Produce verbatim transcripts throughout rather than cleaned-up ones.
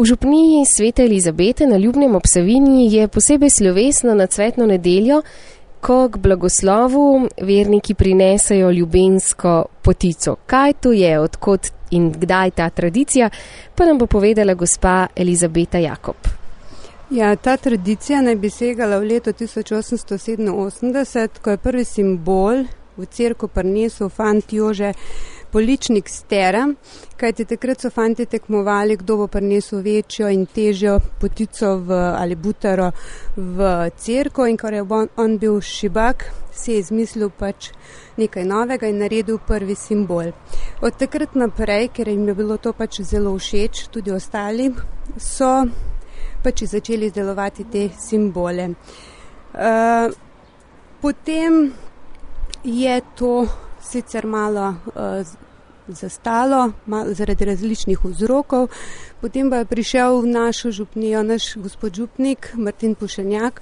V župniji Svete Elizabete na Ljubnem ob Savinji je posebej slovesno na cvetno nedeljo, ko k blagoslovu verniki prinesejo ljubensko potico. Kaj to je, odkot in kdaj ta tradicija, pa nam bo povedala gospa Elizabeta Jakob. Ja, ta tradicija naj bi segala v leto tisoč osemsto sedeminosemdeset, ko je prvi simbol v cerkev prinesel fant Jože Poličnik Stera, kajti takrat so fanti tekmovali, kdo bo prinesel večjo in težjo potico v, ali butaro v cerkev, in ker je on, on bil šibak, si je izmislil pač nekaj novega in naredil prvi simbol. Od takrat naprej, ker jim je bilo to pač zelo všeč, tudi ostali, so pač začeli izdelovati te simbole. Uh, potem je to sicer malo uh, zastalo, malo zaradi različnih vzrokov. Potem pa je prišel v našo župnijo naš gospod župnik Martin Pušenjak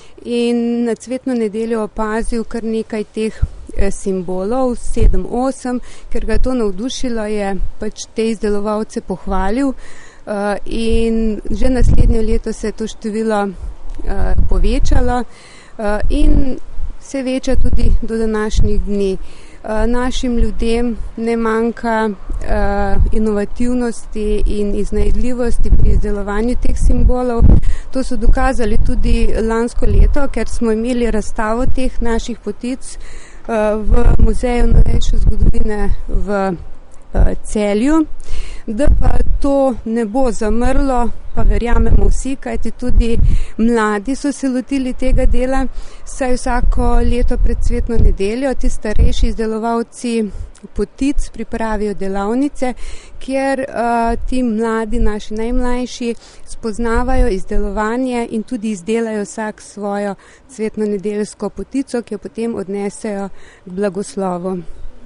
in na cvetno nedeljo opazil kar nekaj teh eh, simbolov, sedem, osem, ker ga je to navdušilo, je pač te izdelovalce pohvalil uh, in že naslednje leto se je to število uh, povečalo uh, in se veča tudi do današnjih dni. Uh, našim ljudem ne manjka uh, inovativnosti in iznajdljivosti pri izdelovanju teh simbolov. To so dokazali tudi lansko leto, ker smo imeli razstavo teh naših potic uh, v Muzeju novejše zgodovine v uh, Celju. Da pa to ne bo zamrlo, pa verjamemo vsi, kajti tudi mladi so se lotili tega dela, saj vsako leto pred cvetno nedeljo ti starejši izdelovalci potic pripravijo delavnice, kjer uh, ti mladi, naši najmlajši, spoznavajo izdelovanje in tudi izdelajo vsak svojo cvetno nedeljsko potico, ki jo potem odnesejo k blagoslovu.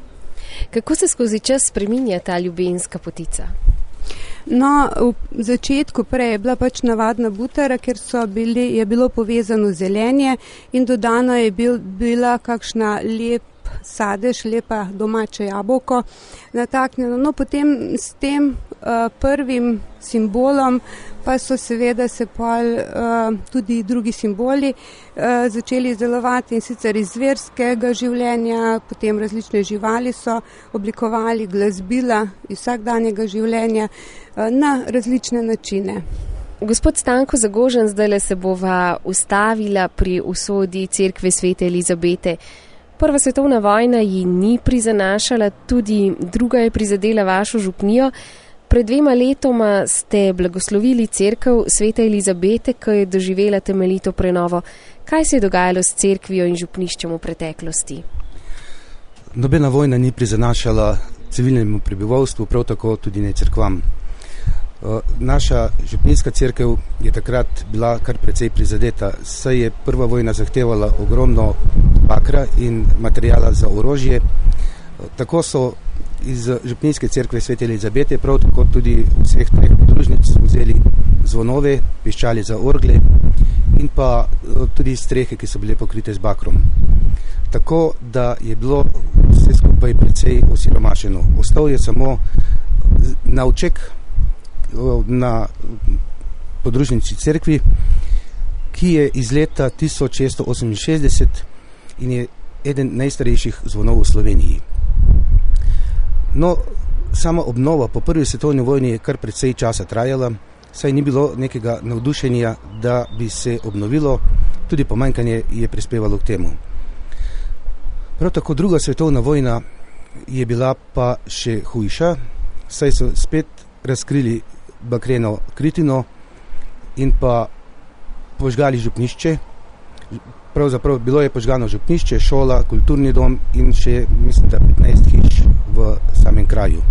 Kako se skozi čas spreminja ta ljubenska potica? No, v začetku prej je bila pač navadna butara, ker so bili, je bilo povezano zelenje in dodano je bil, bila kakšna lep sadež, lepa domače jabolko nataknjeno. No, potem s tem uh, prvim simbolom pa so seveda se pol uh, tudi drugi simboli uh, začeli izdelovati, in sicer iz zverskega življenja, potem različne živali so oblikovali, glasbila iz vsakdanjega življenja uh, na različne načine. Gospod Stanko Zagožen, zdajle se bova ustavila pri usodi cerkve Svete Elizabete. Prva svetovna vojna ji ni prizanašala, tudi druga je prizadela vašo župnijo. Pred dvema letoma ste blagoslovili cerkev Svete Elizabete, ko je doživela temeljito prenovo. Kaj se je dogajalo s cerkvijo in župniščem v preteklosti? Nobena vojna ni prizanašala civilnemu prebivalstvu, prav tako tudi ne cerkvam. Naša župnijska cerkev je takrat bila kar precej prizadeta, saj je prva vojna zahtevala ogromno bakra in materijala za orožje. Tako so iz župnijske cerkve Svete Elizabete prav tako tudi vseh treh podružnic vzeli zvonove, piščali za orgle in pa tudi strehe, ki so bile pokrite z bakrom. Tako da je bilo vse skupaj precej osiromašeno. Ostal je samo navček na podružnici cerkvi, ki je iz leta tisoč šeststo oseminšestdeset in je eden najstarejših zvonov v Sloveniji. No, sama obnova po prvi svetovni vojni je kar precej časa trajala, saj ni bilo nekega navdušenja, da bi se obnovilo, tudi pomanjkanje je prispevalo k temu. Prav tako druga svetovna vojna je bila pa še hujša, saj so spet razkrili bakreno kritino in pa požgali župnišče. Pravzaprav bilo je požgano župnišče, šola, kulturni dom in še, mislim, da petnajst hiš v samem kraju.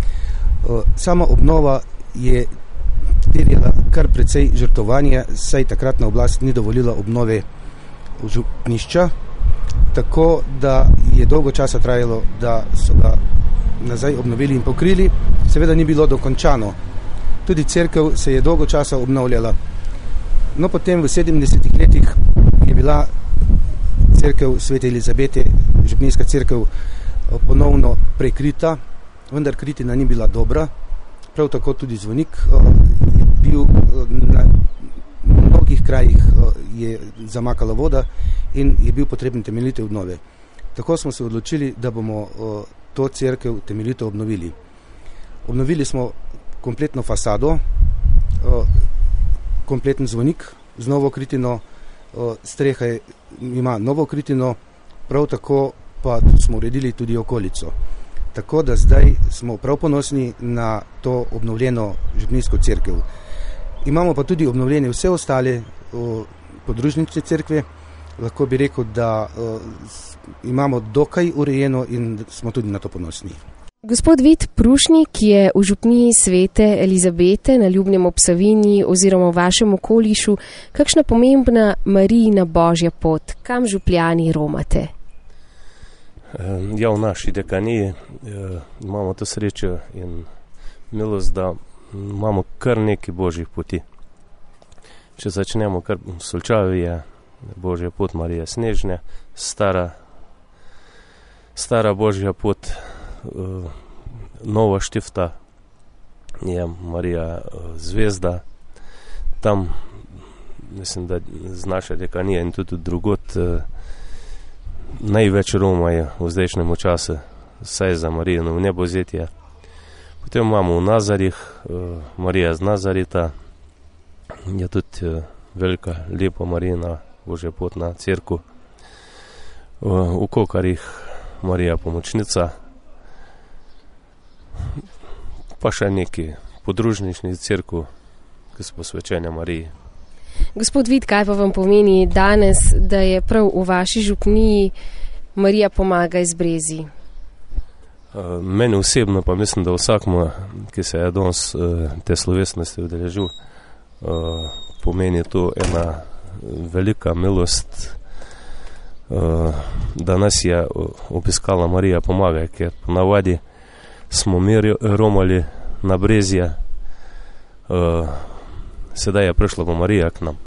Sama obnova je terjala kar precej žrtvovanja, saj takratna oblast ni dovolila obnove župnišča, tako da je dolgo časa trajalo, da so ga nazaj obnovili in pokrili. Seveda ni bilo dokončano. Tudi cerkev se je dolgo časa obnavljala. No, potem v sedemdesetih letih je bila cerkev Svete Elizabete, župnijska cerkev, ponovno prekrita, vendar kritina ni bila dobra. Prav tako tudi zvonik je bil na mnogih krajih je zamakala voda in je bil potreben temeljite obnove. Tako smo se odločili, da bomo to cerkev temeljito obnovili. Obnovili smo kompletno fasado, kompleten zvonik z novo kritino, streha ima novo kritino, prav tako pa smo uredili tudi okolico. Tako da zdaj smo prav ponosni na to obnovljeno župnijsko cerkev. Imamo pa tudi obnovljene vse ostale podružnične cerkve. Lahko bi rekel, da imamo dokaj urejeno in smo tudi na to ponosni. Gospod Vid Prušnik, ki je v župniji Svete Elizabete na Ljubnem ob Savinji oziroma v vašem okolišu, kakšna pomembna Marijina božja pot, kam župljani romate? Ja, v naši dekaniji imamo to srečo in milost, da imamo kar nekaj božjih poti. Če začnemo kar v Solčavi, je božja pot Marije Snežne, stara, stara božja pot Nova Štifta je Marija Zvezda. Tam, mislim, da z naše dekanije in tudi drugot največ Roma je v zdajšnjem času, saj za Marijino nebozetje. Potem imamo v Nazarih, Marija z Nazareta, je tudi velika, lepa Marijina božja potna cerkev. V Kokarjih Marija pomočnica, pa še neki podružnični cerkev, ki so posvečene Mariji. Gospod Vid, kaj pa vam pomeni danes, da je prav v vaši župniji Marija pomaga iz Brezij? Meni osebno pa mislim, da vsakmu, ki se je danes te slovesnosti udeležil, pomeni to ena velika milost, da nas je obiskala Marija pomaga, ker ponavadi smo mi romali na Brezje, sedaj je prišla pa Marija k nam.